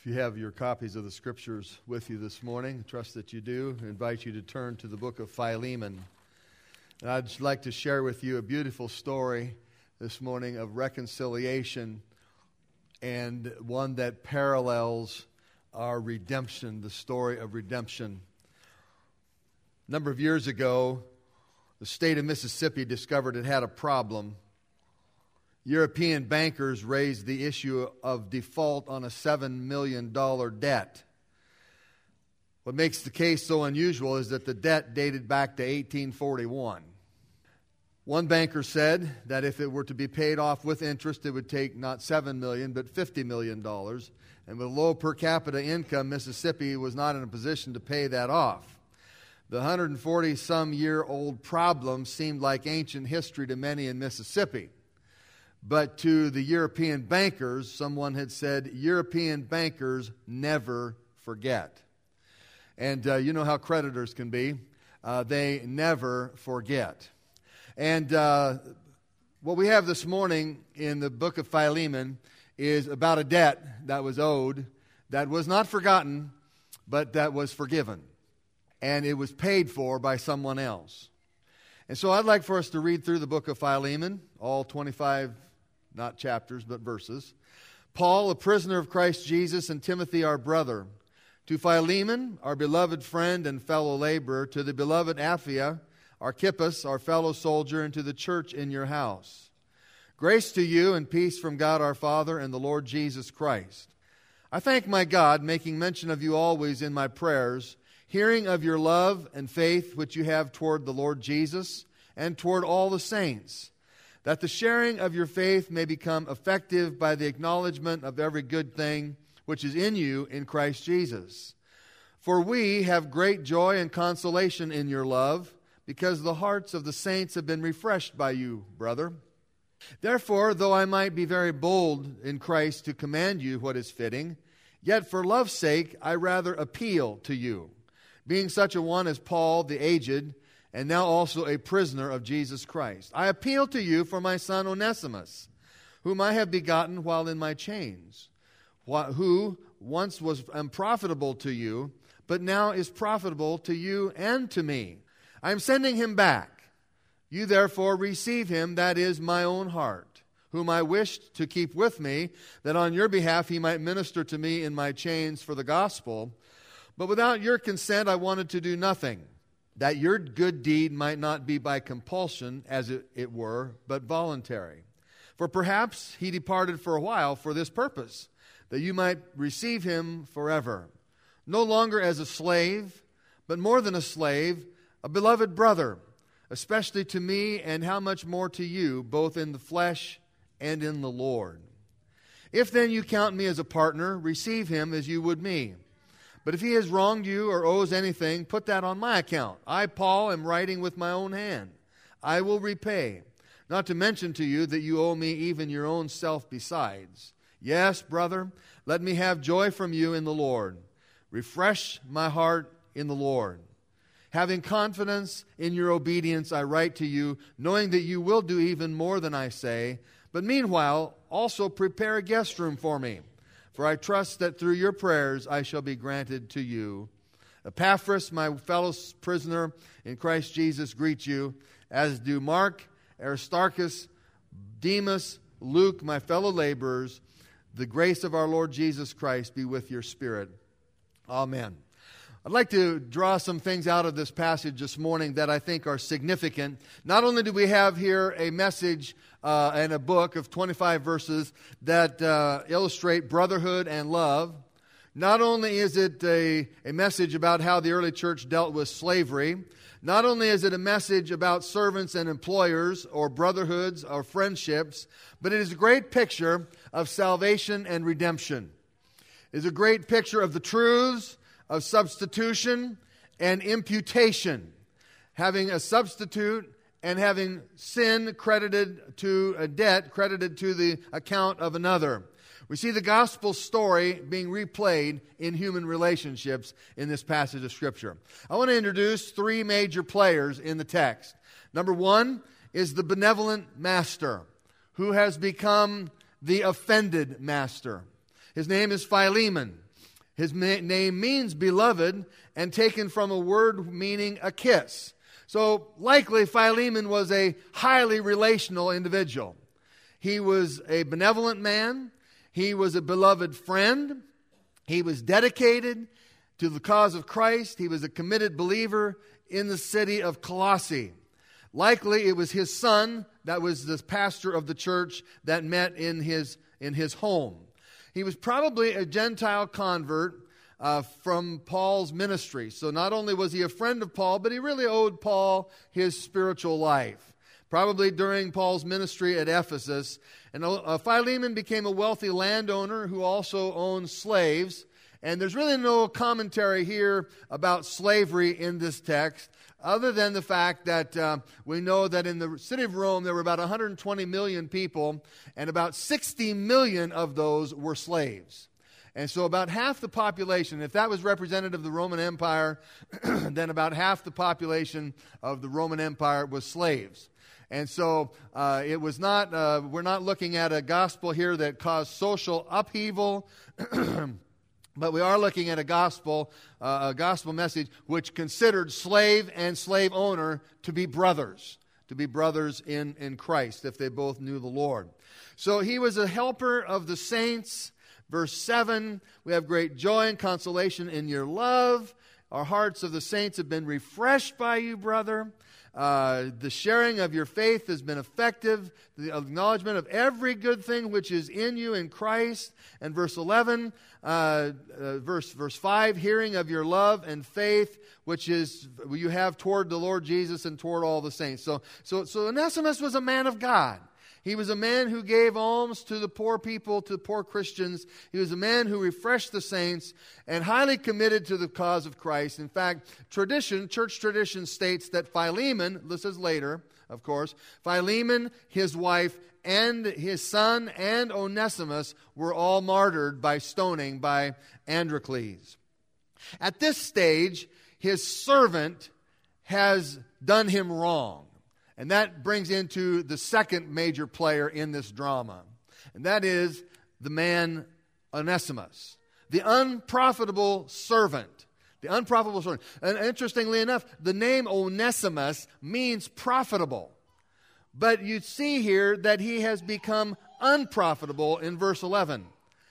If you have your copies of the Scriptures with you this morning, I trust that you do. I invite you to turn to the book of Philemon. And I'd like to share with you a beautiful story this morning of reconciliation, and one that parallels our redemption, the story of redemption. A number of years ago, the state of Mississippi discovered it had a problem. European bankers raised the issue of default on a $7 million debt. What makes the case so unusual is that the debt dated back to 1841. One banker said that if it were to be paid off with interest, it would take not $7 million, but $50 million. And with low per capita income, Mississippi was not in a position to pay that off. The 140-some-year-old problem seemed like ancient history to many in Mississippi. But to the European bankers, someone had said, European bankers never forget. And you know how creditors can be. They never forget. And what we have this morning in the book of Philemon is about a debt that was owed, that was not forgotten, but that was forgiven. And it was paid for by someone else. And so I'd like for us to read through the book of Philemon, all 25 not chapters, but verses. Paul, a prisoner of Christ Jesus, and Timothy, our brother. To Philemon, our beloved friend and fellow laborer, to the beloved Apphia, Archippus, our fellow soldier, and to the church in your house. Grace to you and peace from God our Father and the Lord Jesus Christ. I thank my God, making mention of you always in my prayers, hearing of your love and faith which you have toward the Lord Jesus and toward all the saints, that the sharing of your faith may become effective by the acknowledgement of every good thing which is in you in Christ Jesus. For we have great joy and consolation in your love, because the hearts of the saints have been refreshed by you, brother. Therefore, though I might be very bold in Christ to command you what is fitting, yet for love's sake I rather appeal to you, being such a one as Paul the aged, and now also a prisoner of Jesus Christ. I appeal to you for my son Onesimus, whom I have begotten while in my chains, who once was unprofitable to you, but now is profitable to you and to me. I am sending him back. You therefore receive him, that is my own heart, whom I wished to keep with me, that on your behalf he might minister to me in my chains for the gospel. But without your consent I wanted to do nothing, that your good deed might not be by compulsion, as it were, but voluntary. For perhaps he departed for a while for this purpose, that you might receive him forever, no longer as a slave, but more than a slave, a beloved brother, especially to me, and how much more to you, both in the flesh and in the Lord. If then you count me as a partner, receive him as you would me. But if he has wronged you or owes anything, put that on my account. I, Paul, am writing with my own hand. I will repay. Not to mention to you that you owe me even your own self besides. Yes, brother, let me have joy from you in the Lord. Refresh my heart in the Lord. Having confidence in your obedience, I write to you, knowing that you will do even more than I say. But meanwhile, also prepare a guest room for me. For I trust that through your prayers I shall be granted to you. Epaphras, my fellow prisoner in Christ Jesus, greets you, as do Mark, Aristarchus, Demas, Luke, my fellow laborers. The grace of our Lord Jesus Christ be with your spirit. Amen. I'd like to draw some things out of this passage this morning that I think are significant. Not only do we have here a message and a book of 25 verses that illustrate brotherhood and love, not only is it a message about how the early church dealt with slavery, not only is it a message about servants and employers or brotherhoods or friendships, but it is a great picture of salvation and redemption. It is a great picture of the truths of substitution and imputation, having a substitute and having sin credited to a debt, credited to the account of another. We see the gospel story being replayed in human relationships in this passage of Scripture. I want to introduce three major players in the text. Number one is the benevolent master, who has become the offended master. His name is Philemon. His name means beloved, and taken from a word meaning a kiss. So likely Philemon was a highly relational individual. He was a benevolent man. He was a beloved friend. He was dedicated to the cause of Christ. He was a committed believer in the city of Colossae. Likely it was his son that was the pastor of the church that met in his home. He was probably a Gentile convert from Paul's ministry. So not only was he a friend of Paul, but he really owed Paul his spiritual life. Probably during Paul's ministry at Ephesus. And Philemon became a wealthy landowner who also owned slaves. And there's really no commentary here about slavery in this text, other than the fact that we know that in the city of Rome there were about 120 million people, and about 60 million of those were slaves. And so about half the population, if that was representative of the Roman Empire, then about half the population of the Roman Empire was slaves. And so it was not, we're not looking at a gospel here that caused social upheaval, but we are looking at a gospel message which considered slave and slave owner to be brothers in Christ, if they both knew the Lord. So he was a helper of the saints. Verse 7, we have great joy and consolation in your love. Our hearts of the saints have been refreshed by you, brother. The sharing of your faith has been effective. The acknowledgement of every good thing which is in you in Christ. And verse 11, verse 5, hearing of your love and faith which is you have toward the Lord Jesus and toward all the saints. So Onesimus was a man of God. He was a man who gave alms to the poor people, to poor Christians. He was a man who refreshed the saints and highly committed to the cause of Christ. In fact, church tradition states that Philemon, this is later, of course, Philemon, his wife, and his son, and Onesimus were all martyred by stoning by Androcles. At this stage, his servant has done him wrong. And that brings into the second major player in this drama. And that is the man Onesimus, the unprofitable servant. The unprofitable servant. And interestingly enough, the name Onesimus means profitable. But you see here that he has become unprofitable in verse 11.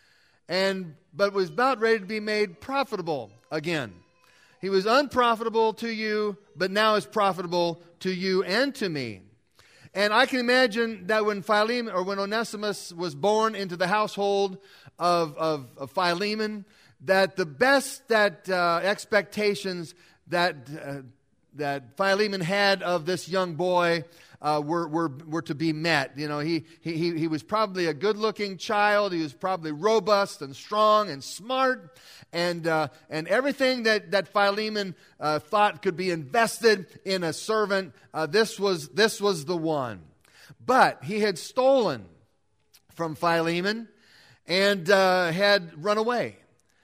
But was about ready to be made profitable again. He was unprofitable to you, but now is profitable to you and to me. And I can imagine that when Onesimus was born into the household of Philemon, that the best expectations that Philemon had of this young boy were to be met. You know, he was probably a good-looking child. He was probably robust and strong and smart, and everything that Philemon thought could be invested in a servant. This was the one. But he had stolen from Philemon and had run away.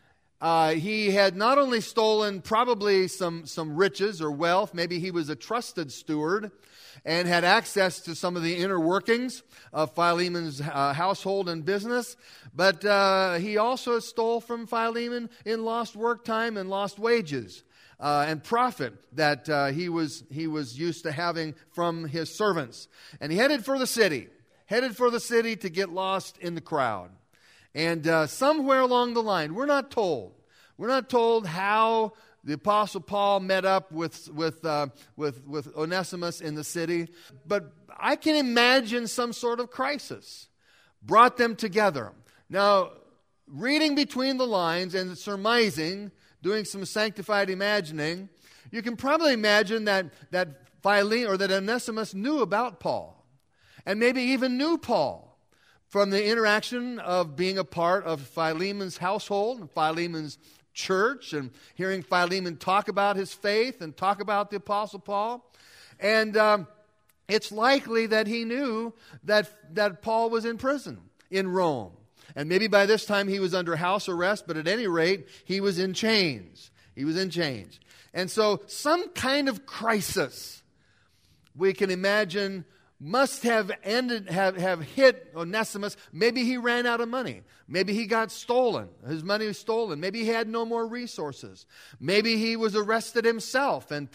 He had not only stolen probably some riches or wealth, maybe he was a trusted steward and had access to some of the inner workings of Philemon's household and business, but he also stole from Philemon in lost work time and lost wages and profit that he was used to having from his servants. And he headed for the city to get lost in the crowd. And somewhere along the line, we're not told how the Apostle Paul met up with Onesimus in the city, but I can imagine some sort of crisis brought them together. Now, reading between the lines and surmising, doing some sanctified imagining, you can probably imagine that Philemon or that Onesimus knew about Paul, and maybe even knew Paul from the interaction of being a part of Philemon's household, Philemon's church, and hearing Philemon talk about his faith and talk about the Apostle Paul. And it's likely that he knew that Paul was in prison in Rome. And maybe by this time he was under house arrest, but at any rate, he was in chains. And so some kind of crisis we can imagine must have have hit Onesimus. Maybe he ran out of money. Maybe he got stolen. His money was stolen. Maybe he had no more resources. Maybe he was arrested himself and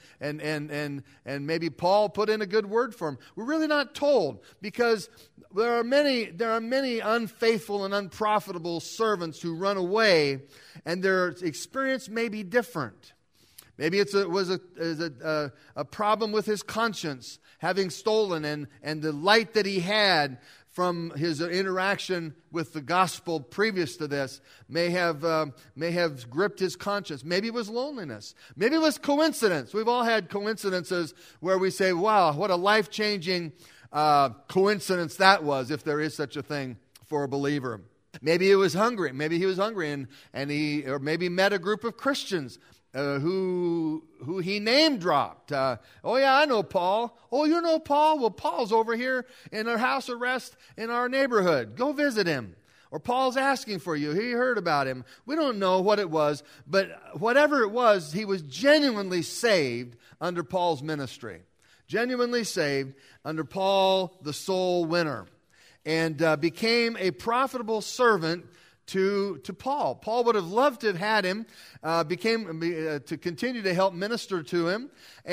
maybe Paul put in a good word for him. We're really not told, because there are many unfaithful and unprofitable servants who run away, and their experience may be different. Maybe it was a problem with his conscience, having stolen, and the light that he had from his interaction with the gospel previous to this may have gripped his conscience. Maybe it was loneliness. Maybe it was coincidence. We've all had coincidences where we say, wow, what a life-changing coincidence that was, if there is such a thing for a believer. Maybe it was hungry. Maybe he was hungry and he maybe met a group of Christians who he name dropped. Oh yeah, I know Paul. Oh, you know Paul? Well, Paul's over here in our house arrest in our neighborhood. Go visit him. Or Paul's asking for you. He heard about him. We don't know what it was, but whatever it was, he was genuinely saved under Paul's ministry. Genuinely saved under Paul, the soul winner, and became a profitable servant to Paul. Paul would have loved to have had him, to continue to help minister to him,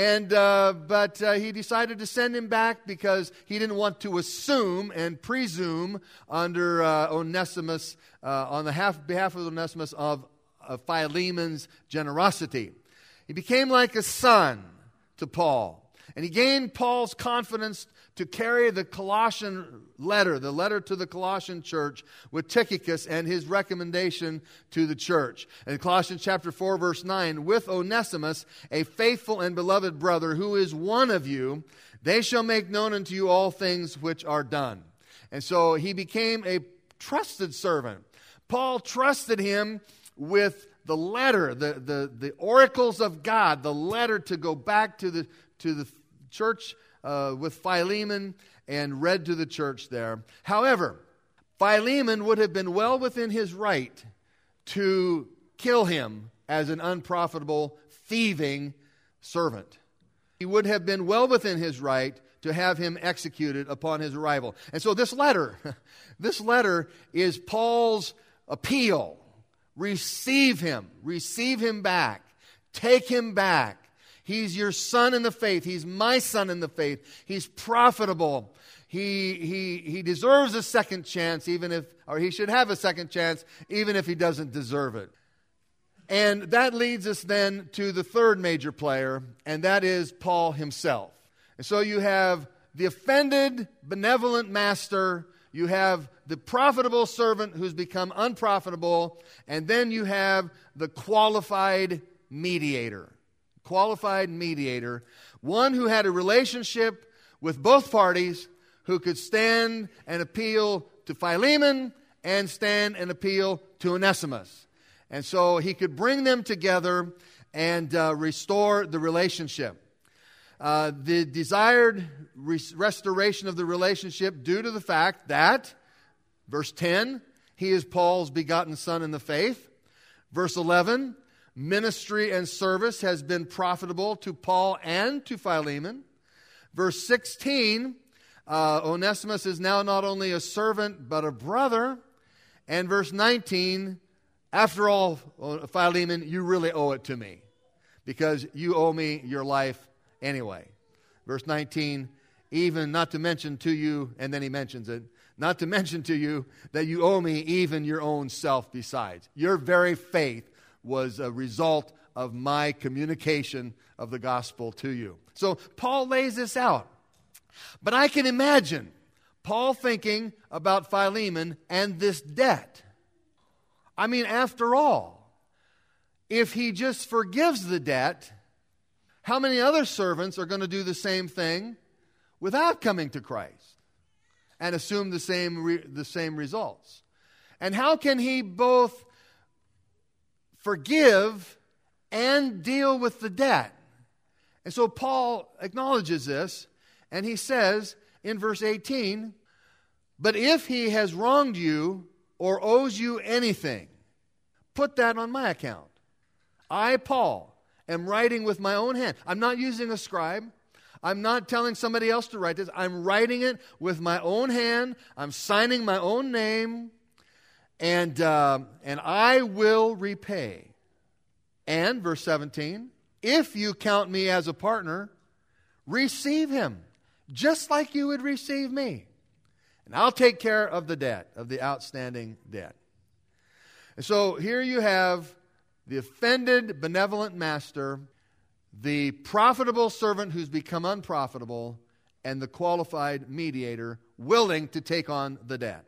but he decided to send him back because he didn't want to assume and presume under Onesimus, on the behalf of Onesimus, of Philemon's generosity. He became like a son to Paul, and he gained Paul's confidence to carry the Colossian letter, the letter to the Colossian church, with Tychicus and his recommendation to the church. In Colossians chapter 4, verse 9, with Onesimus, a faithful and beloved brother, who is one of you, they shall make known unto you all things which are done. And so he became a trusted servant. Paul trusted him with the letter, the oracles of God, the letter to go back to the church with Philemon and read to the church there. However, Philemon would have been well within his right to kill him as an unprofitable, thieving servant. He would have been well within his right to have him executed upon his arrival. And so this letter is Paul's appeal. Receive him back, take him back. He's your son in the faith. He's my son in the faith. He's profitable. He deserves a second chance, he should have a second chance, even if he doesn't deserve it. And that leads us then to the third major player, and that is Paul himself. And so you have the offended, benevolent master, you have the profitable servant who's become unprofitable, and then you have the qualified mediator. One who had a relationship with both parties, who could stand and appeal to Philemon and stand and appeal to Onesimus. And so he could bring them together and restore the relationship. The desired restoration of the relationship due to the fact that, verse 10, he is Paul's begotten son in the faith. Verse 11, ministry and service has been profitable to Paul and to Philemon. Verse 16, Onesimus is now not only a servant but a brother. And verse 19, after all, Philemon, you really owe it to me because you owe me your life anyway. Verse 19, even not to mention to you, and then he mentions it, not to mention to you that you owe me even your own self besides. Your very faith was a result of my communication of the gospel to you. So Paul lays this out. But I can imagine Paul thinking about Philemon and this debt. I mean, after all, if he just forgives the debt, how many other servants are going to do the same thing without coming to Christ and assume the same results? And how can he both forgive and deal with the debt? And so Paul acknowledges this, and he says in verse 18, but if he has wronged you or owes you anything, put that on my account. I, Paul, am writing with my own hand. I'm not using a scribe. I'm not telling somebody else to write this. I'm writing it with my own hand. I'm signing my own name. And I will repay. And, verse 17, if you count me as a partner, receive him, just like you would receive me. And I'll take care of the debt, of the outstanding debt. And so here you have the offended, benevolent master, the profitable servant who's become unprofitable, and the qualified mediator willing to take on the debt.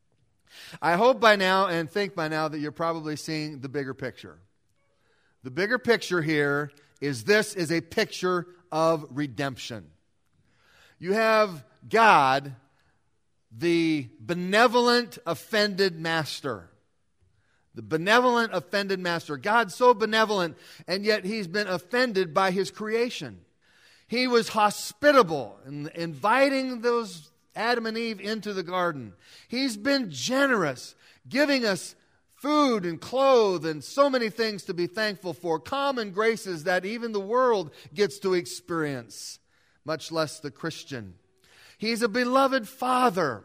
I hope by now and think by now that you're probably seeing the bigger picture. The bigger picture here is this is a picture of redemption. You have God, the benevolent offended master. The benevolent offended master. God's so benevolent, and yet he's been offended by his creation. He was hospitable in inviting those Adam and Eve into the garden. He's been generous, giving us food and clothes and so many things to be thankful for. Common graces that even the world gets to experience, much less the Christian. He's a beloved Father.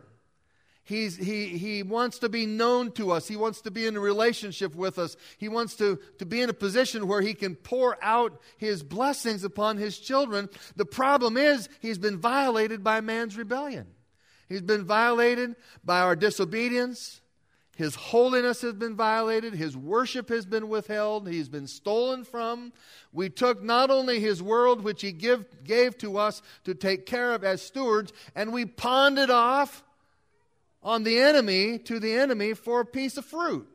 He wants to be known to us. He wants to be in a relationship with us. He wants to be in a position where he can pour out his blessings upon his children. The problem is he's been violated by man's rebellion. He's been violated by our disobedience. His holiness has been violated. His worship has been withheld. He's been stolen from. We took not only his world, which he gave to us to take care of as stewards, and we pawned it off on the enemy, to the enemy, for a piece of fruit.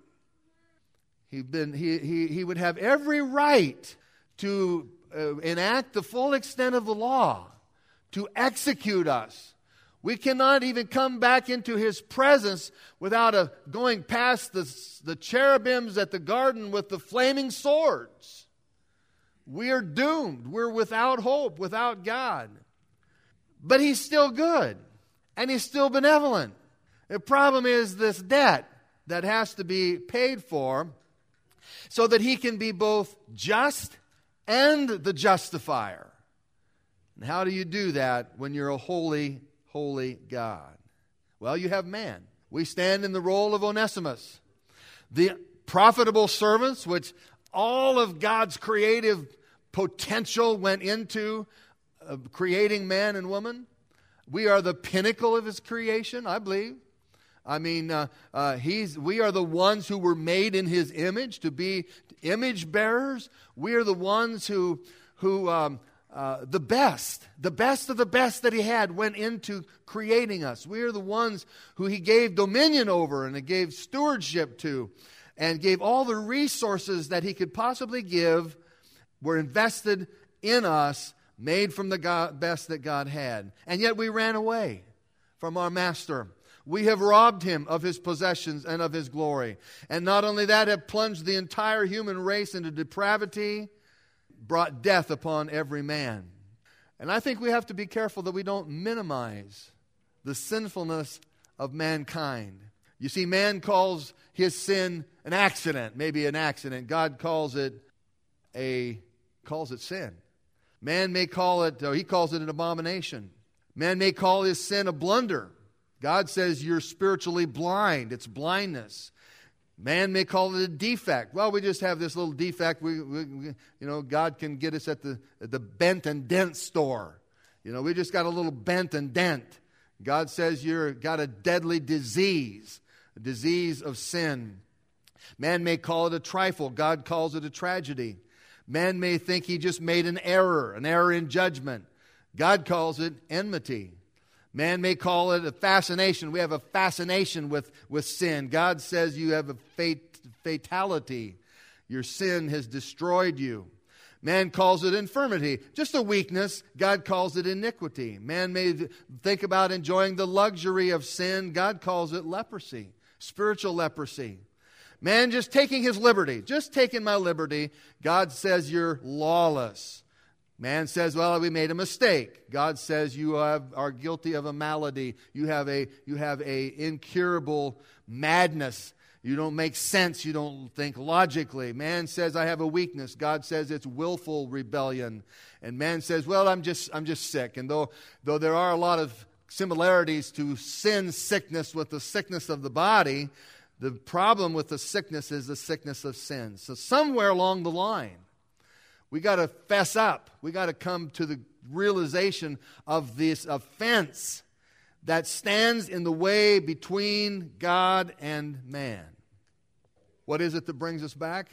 He would have every right to enact the full extent of the law, to execute us. We cannot even come back into his presence without going past the cherubims at the garden with the flaming swords. We are doomed. We're without hope, without God. But he's still good, and he's still benevolent. The problem is this debt that has to be paid for so that he can be both just and the justifier. And how do you do that when you're a holy, holy God? Well, you have man. We stand in the role of Onesimus. The profitable servants, which all of God's creative potential went into creating man and woman. We are the pinnacle of his creation, I believe. I mean, we are the ones who were made in his image to be image bearers. We are the ones who the best of the best that he had went into creating us. We are the ones who he gave dominion over and he gave stewardship to and gave all the resources that he could possibly give were invested in us, made from the best that God had. And yet we ran away from our master. We have robbed him of his possessions and of his glory. And not only that, have plunged the entire human race into depravity, brought death upon every man. And I think we have to be careful that we don't minimize the sinfulness of mankind. You see, man calls his sin an accident, maybe an accident. God calls it sin. Man may call it, he calls it an abomination. Man may call his sin a blunder. God says you're spiritually blind. It's blindness. Man may call it a defect. Well, we just have this little defect. God can get us at the bent and dent store. We just got a little bent and dent. God says you've got a deadly disease, a disease of sin. Man may call it a trifle. God calls it a tragedy. Man may think he just made an error in judgment. God calls it enmity. Man may call it a fascination. We have a fascination with sin. God says you have a fatality. Your sin has destroyed you. Man calls it infirmity, just a weakness. God calls it iniquity. Man may think about enjoying the luxury of sin. God calls it leprosy, spiritual leprosy. Man just taking his liberty, just taking my liberty. God says you're lawless. Man says, well, we made a mistake. God says you are guilty of a malady. You have a incurable madness. You don't make sense. You don't think logically. Man says, I have a weakness. God says it's willful rebellion. And man says, well, I'm just sick. And though there are a lot of similarities to sin sickness with the sickness of the body, the problem with the sickness is the sickness of sin. So somewhere along the line, we got to fess up. We got to come to the realization of this offense that stands in the way between God and man. What is it that brings us back?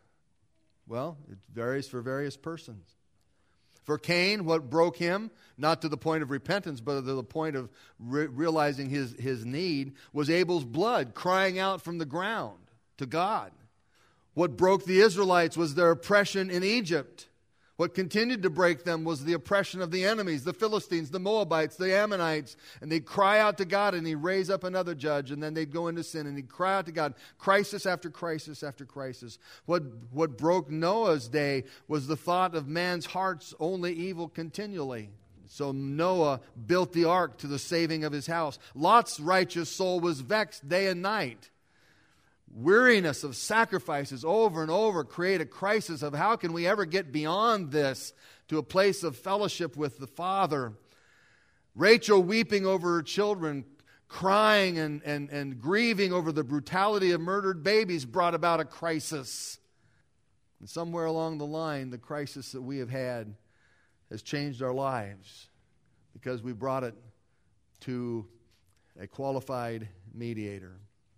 Well, it varies for various persons. For Cain, what broke him, not to the point of repentance, but to the point of realizing his need, was Abel's blood crying out from the ground to God. What broke the Israelites was their oppression in Egypt. What continued to break them was the oppression of the enemies, the Philistines, the Moabites, the Ammonites. And they'd cry out to God, and He'd raise up another judge, and then they'd go into sin, and He'd cry out to God, crisis after crisis after crisis. What broke Noah's day was the thought of man's heart's only evil continually. So Noah built the ark to the saving of his house. Lot's righteous soul was vexed day and night. Weariness of sacrifices over and over create a crisis of how can we ever get beyond this to a place of fellowship with the Father. Rachel weeping over her children, crying and grieving over the brutality of murdered babies brought about a crisis. And somewhere along the line, the crisis that we have had has changed our lives because we brought it to a qualified mediator.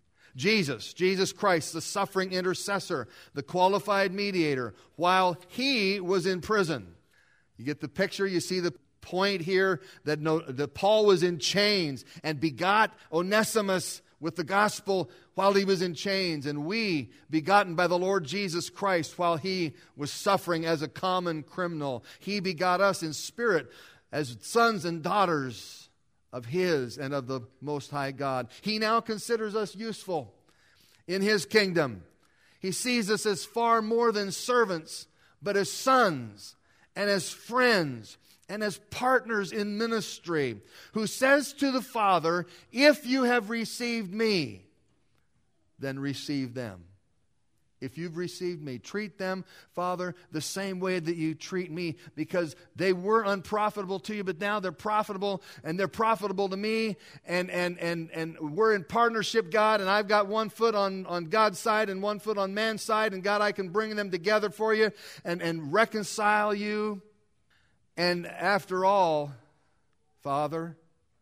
Jesus Christ, the suffering intercessor, the qualified mediator, while He was in prison. You get the picture? You see the point here that Paul was in chains and begot Onesimus with the gospel while he was in chains. And we, begotten by the Lord Jesus Christ while He was suffering as a common criminal. He begot us in spirit as sons and daughters of His and of the Most High God. He now considers us useful in His kingdom. He sees us as far more than servants, but as sons and as friends and as partners in ministry, who says to the Father, if you have received me, then receive them. If you've received me, treat them, Father, the same way that you treat me, because they were unprofitable to you, but now they're profitable, and they're profitable to me, and we're in partnership, God, and I've got one foot on God's side and one foot on man's side, and God, I can bring them together for you and reconcile you. And after all, Father,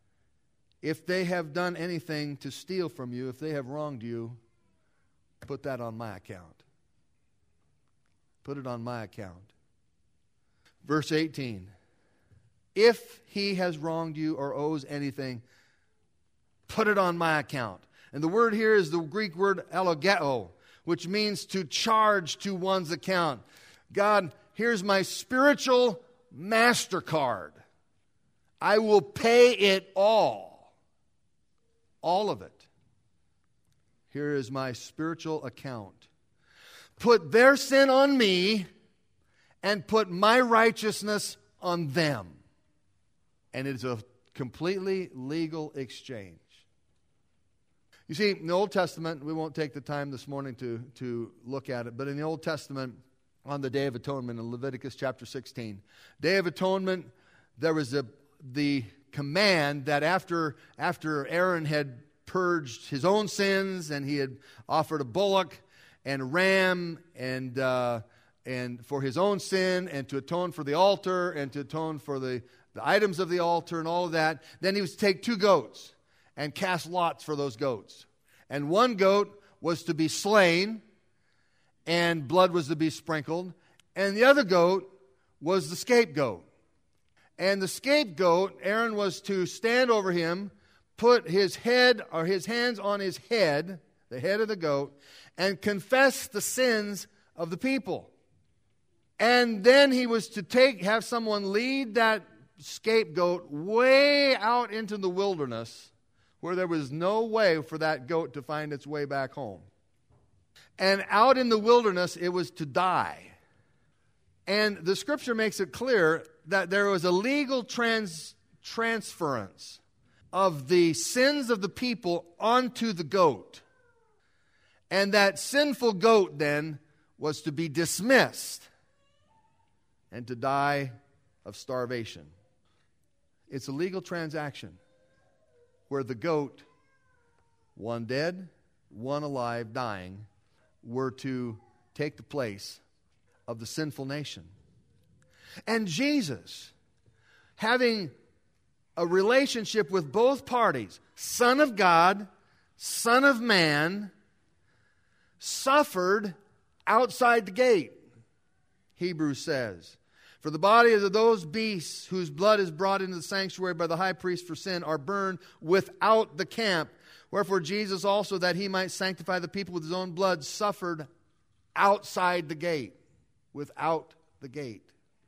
if they have done anything to steal from you, if they have wronged you, put that on my account. Put it on my account. Verse 18. If he has wronged you or owes anything, put it on my account. And the word here is the Greek word allogeo, which means to charge to one's account. God, here's my spiritual MasterCard. I will pay it all. All of it. Here is my spiritual account. Put their sin on me and put my righteousness on them. And it's a completely legal exchange. You see, in the Old Testament, we won't take the time this morning to look at it, but in the Old Testament, on the Day of Atonement in Leviticus chapter 16, Day of Atonement, there was the command that after Aaron had purged his own sins, and he had offered a bullock and a ram and for his own sin, and to atone for the altar, and to atone for the items of the altar and all of that. Then he was to take 2 goats and cast lots for those goats. And one goat was to be slain, and blood was to be sprinkled. And the other goat was the scapegoat. And the scapegoat, Aaron was to stand over him, put his head or his hands on his head, the head of the goat, and confess the sins of the people. And then he was to have someone lead that scapegoat way out into the wilderness where there was no way for that goat to find its way back home. And out in the wilderness, it was to die. And the Scripture makes it clear that there was a legal transference of the sins of the people onto the goat. And that sinful goat then was to be dismissed and to die of starvation. It's a legal transaction where the goat, one dead, one alive, dying, were to take the place of the sinful nation. And Jesus, having a relationship with both parties, Son of God, Son of Man, suffered outside the gate, Hebrews says. For the bodies of those beasts whose blood is brought into the sanctuary by the high priest for sin are burned without the camp. Wherefore Jesus also, that he might sanctify the people with his own blood, suffered outside the gate, without the gate,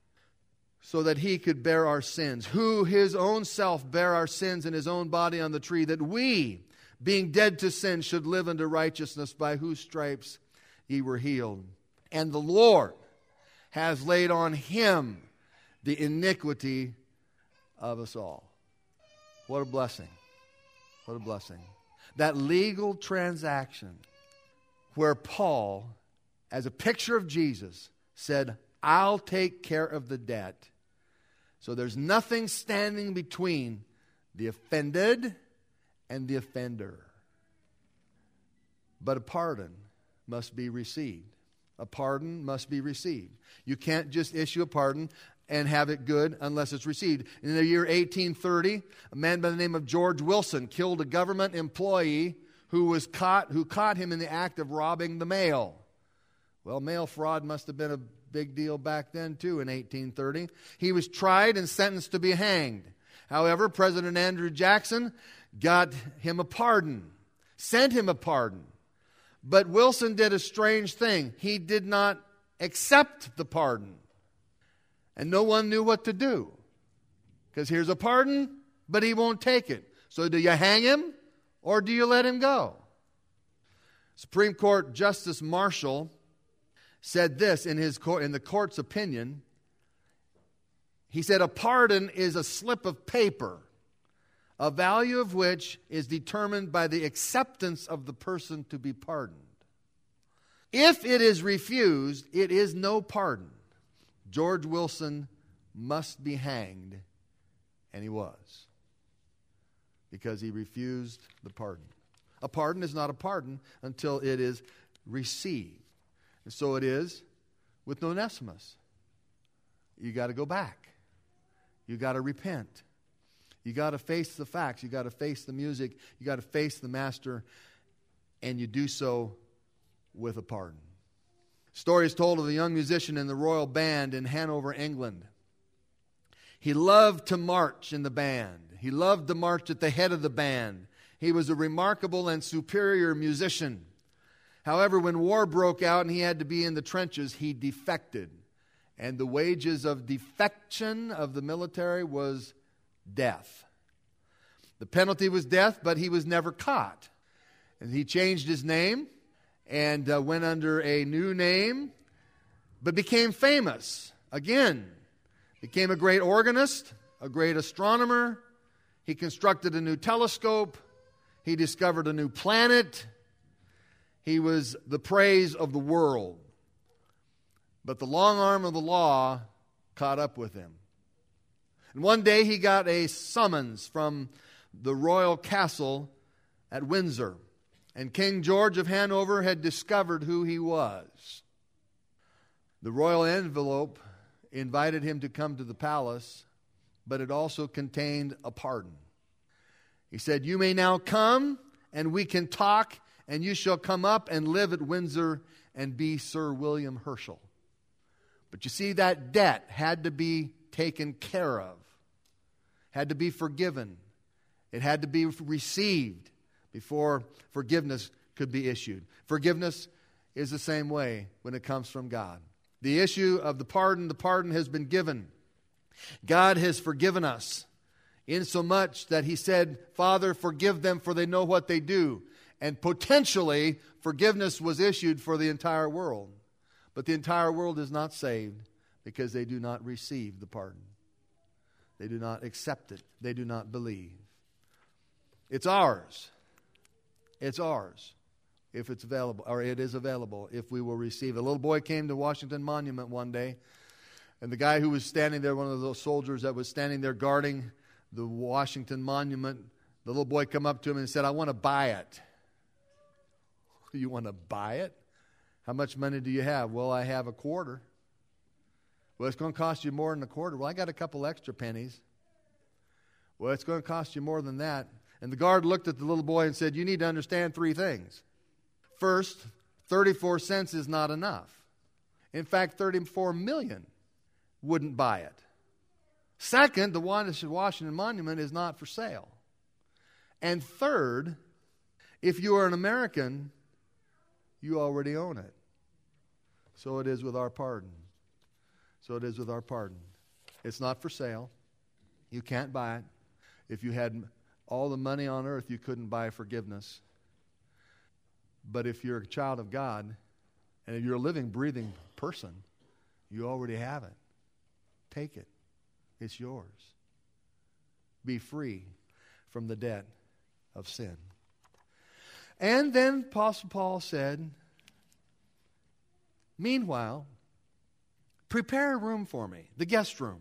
so that he could bear our sins, who his own self bare our sins in his own body on the tree, that we, being dead to sin, should live unto righteousness, by whose stripes ye were healed. And the Lord has laid on him the iniquity of us all. What a blessing. What a blessing. That legal transaction where Paul, as a picture of Jesus, said, I'll take care of the debt. So there's nothing standing between the offended and the offender. But a pardon must be received. A pardon must be received. You can't just issue a pardon and have it good unless it's received. In the year 1830, a man by the name of George Wilson killed a government employee who caught him in the act of robbing the mail. Well, mail fraud must have been a big deal back then too in 1830. He was tried and sentenced to be hanged. However, President Andrew Jackson got him a pardon, sent him a pardon. But Wilson did a strange thing. He did not accept the pardon. And no one knew what to do. Because here's a pardon, but he won't take it. So do you hang him or do you let him go? Supreme Court Justice Marshall said this in the court's opinion. He said, a pardon is a slip of paper, a value of which is determined by the acceptance of the person to be pardoned. If it is refused, it is no pardon. George Wilson must be hanged, and he was, because he refused the pardon. A pardon is not a pardon until it is received. And so it is with Onesimus. You got to go back. You got to repent. You got to face the facts. You got to face the music. You got to face the master. And you do so with a pardon. Story is told of a young musician in the Royal Band in Hanover, England. He loved to march in the band. He loved to march at the head of the band. He was a remarkable and superior musician. However, when war broke out and he had to be in the trenches, he defected. And the wages of defection of the military was death. The penalty was death, but he was never caught. And he changed his name and went under a new name, but became famous again. Became a great organist, a great astronomer. He constructed a new telescope. He discovered a new planet. He was the praise of the world. But the long arm of the law caught up with him. And one day he got a summons from the royal castle at Windsor. And King George of Hanover had discovered who he was. The royal envelope invited him to come to the palace, but it also contained a pardon. He said, "You may now come, and we can talk, and you shall come up and live at Windsor and be Sir William Herschel." But you see, that debt had to be taken care of, had to be forgiven. It had to be received before forgiveness could be issued. Forgiveness is the same way when it comes from God. The issue of the pardon has been given. God has forgiven us insomuch that He said, "Father, forgive them, for they know what they do." And potentially, forgiveness was issued for the entire world. But the entire world is not saved because they do not receive the pardon. They do not accept it. They do not believe. It's ours. It's ours. if it's available, or it is available, if we will receive it. A little boy came to Washington Monument one day, and the guy who was standing there, one of those soldiers that was standing there guarding the Washington Monument, the little boy come up to him and said, "I want to buy it." "You want to buy it? How much money do you have?" "Well, I have a quarter." "Well, it's going to cost you more than a quarter." "Well, I got a couple extra pennies." "Well, it's going to cost you more than that." And the guard looked at the little boy and said, "You need to understand three things. First, 34 cents is not enough. In fact, 34 million wouldn't buy it. Second, the Washington Monument is not for sale. And third, if you are an American, you already own it. So it is with our pardon. So it is with our pardon. It's not for sale. You can't buy it. If you had all the money on earth, you couldn't buy forgiveness. But if you're a child of God, and if you're a living, breathing person, you already have it. Take it. It's yours. Be free from the debt of sin. And then Apostle Paul said, "Meanwhile, prepare a room for me, the guest room,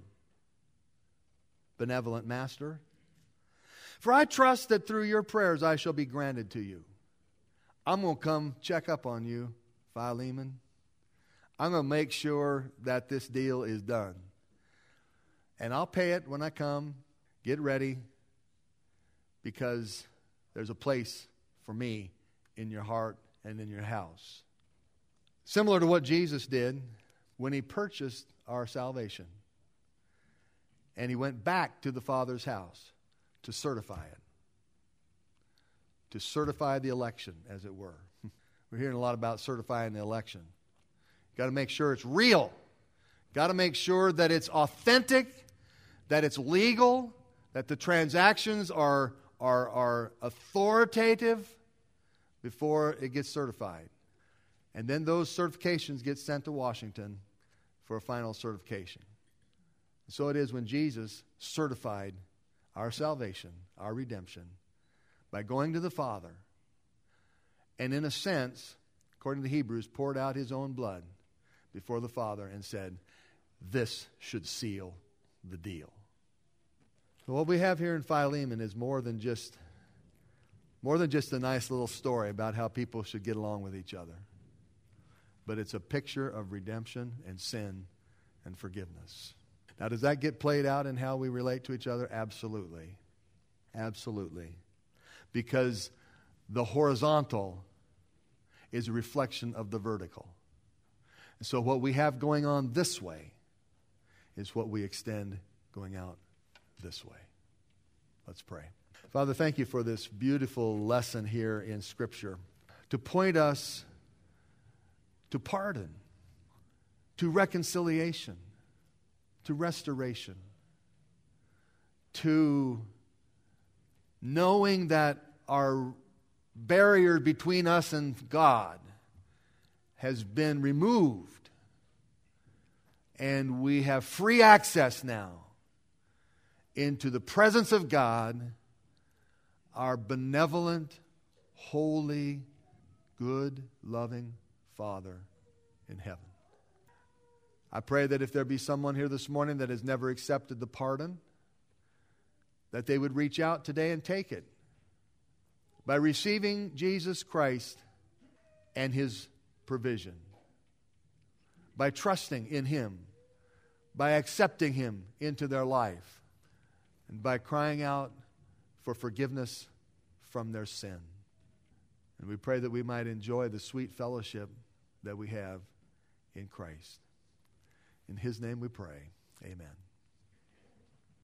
benevolent master. For I trust that through your prayers I shall be granted to you." I'm going to come check up on you, Philemon. I'm going to make sure that this deal is done. And I'll pay it when I come. Get ready, because there's a place for me in your heart and in your house. Similar to what Jesus did when he purchased our salvation. And he went back to the Father's house to certify it. To certify the election, as it were. We're hearing a lot about certifying the election. Got to make sure it's real. Got to make sure that it's authentic, that it's legal, that the transactions are authoritative before it gets certified. And then those certifications get sent to Washington for a final certification. So it is when Jesus certified our salvation, our redemption, by going to the Father, and in a sense, according to Hebrews, poured out his own blood before the Father and said, "This should seal the deal." So what we have here in Philemon is more than just a nice little story about how people should get along with each other. But it's a picture of redemption and sin and forgiveness. Now, does that get played out in how we relate to each other? Absolutely. Absolutely. Because the horizontal is a reflection of the vertical. And so what we have going on this way is what we extend going out this way. Let's pray. Father, thank you for this beautiful lesson here in Scripture to point us to pardon, to reconciliation, to restoration, to knowing that our barrier between us and God has been removed, and we have free access now into the presence of God, our benevolent, holy, good, loving Father in heaven. I pray that if there be someone here this morning that has never accepted the pardon, that they would reach out today and take it by receiving Jesus Christ and His provision, by trusting in Him, by accepting Him into their life, and by crying out for forgiveness from their sin. And we pray that we might enjoy the sweet fellowship that we have in Christ. In His name we pray. Amen.